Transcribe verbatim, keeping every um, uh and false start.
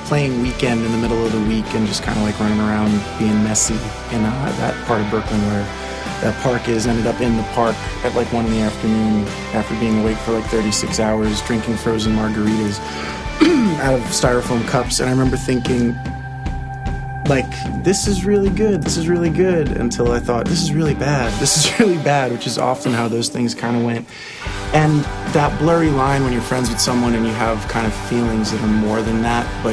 playing weekend in the middle of the week and just kind of like running around being messy in uh, that part of Brooklyn where that park is. Ended up in the park at like one in the afternoon after being awake for like thirty-six hours, drinking frozen margaritas out of styrofoam cups. And I remember thinking, like, this is really good, this is really good, until I thought, this is really bad, this is really bad, which is often how those things kind of went. And that blurry line when you're friends with someone and you have kind of feelings that are more than that, but